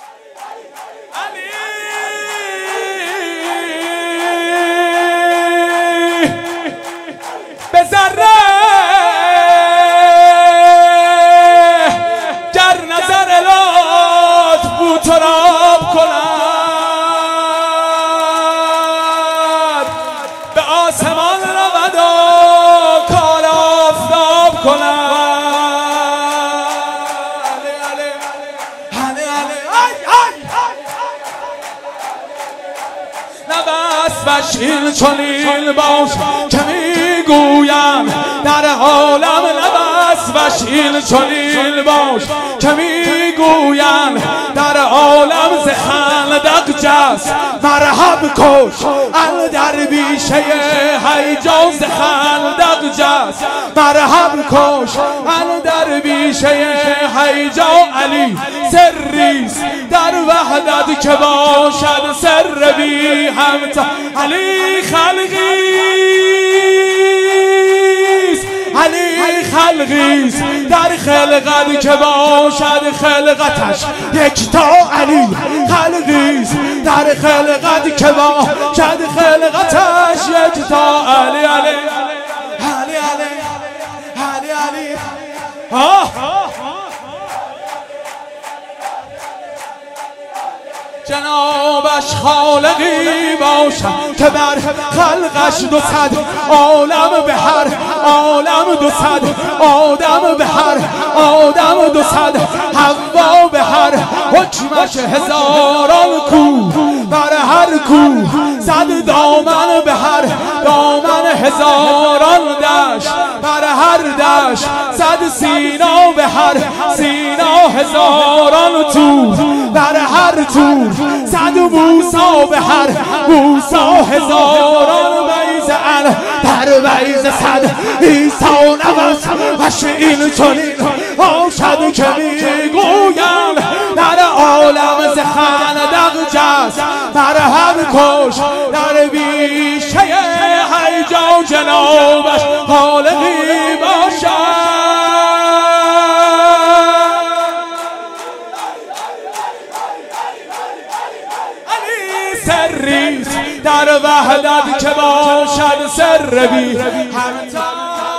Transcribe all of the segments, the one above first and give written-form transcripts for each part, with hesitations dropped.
به ذره گر نظر لطف بود تراب کند به آسمان رود و کار آفتاب کند نبست این چنین باش که میگویم در عالم نبست این چنین باش که میگویم در عالم ز خندق جست مرحب کش الدرویشه هیجا ز خندق جست مرحب کش الدرویشه هیجا علی سریست در وحدت که باشد سر بی همتا علی خلقیست علی خلقیست در خلقت که باشد خلقتش یکتا علی خلقیست در خلقت که باشد خلقتش یکتا علی علی علی علی علی جنابش خالقی باشد که بر خلقش 200 عالم به هر عالم 200 آدم به هر آدم 200 حوا به هر حکمش هزاران کو بر هر کو 100 دامن به هر دامن هزاران دشت بر هر دشت 100 سینا به هر سینا هزاران تور بر هر تور 100 موسی به هر موسی هزاران بیضه در بیضه 100 عیسی نوست وش این چنین باشد که میگویم در عالم ز خندق جست مرحب کش در بیشه هیجا جنابش خالقی باشد سریست در وحدت که باشد سر بی همتا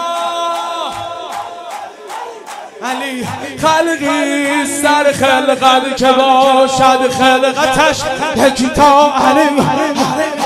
علی خلقیست در خلقت که باشد خلقتش یکتا علی